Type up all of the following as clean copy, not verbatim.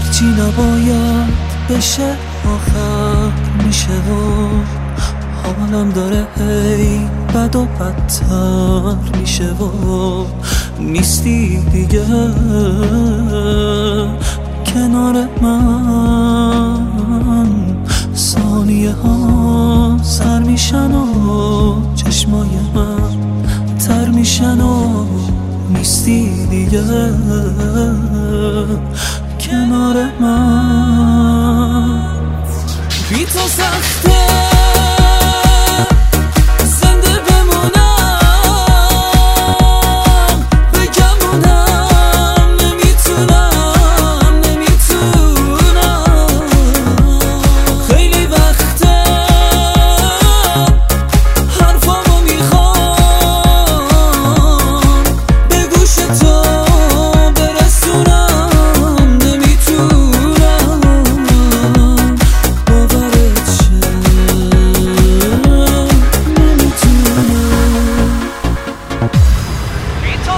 هرچی نباید بشه آخر میشه و حالم داره هی بد و بدتر میشه و نیستی دیگه کنار من. ثانیه ها سر میشن و چشمای من تر میشن و نیستی دیگه کنار من. بی تو سخته زنده بمونم، بگمونم نمیتونم خیلی وقته حرفامو میخوام به گوش تو برسونم، نمیتونم باورت شه، نمیتونم. بی تو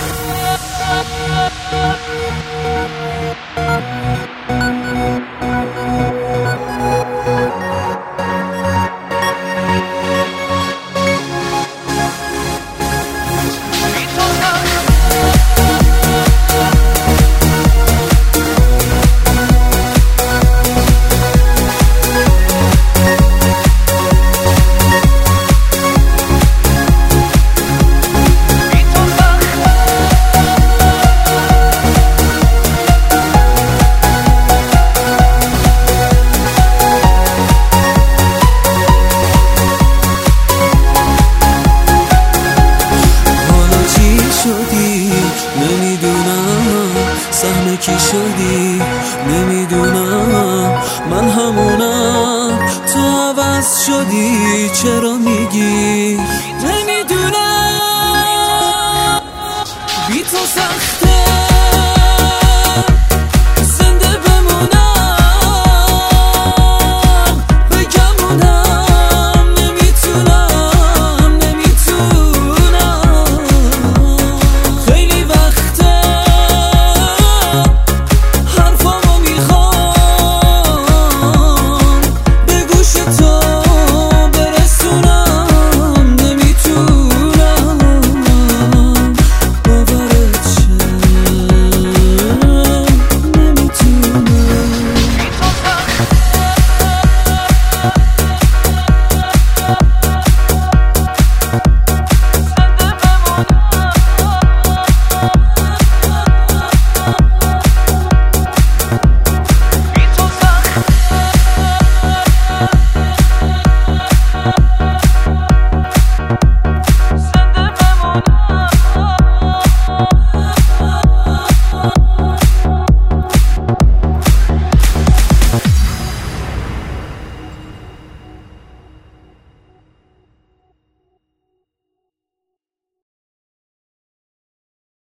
نمیدونم سهم کی شدی، نمیدونم من همونم تو عوض شدی، چرا میگی نمیدونم. بی تو سخته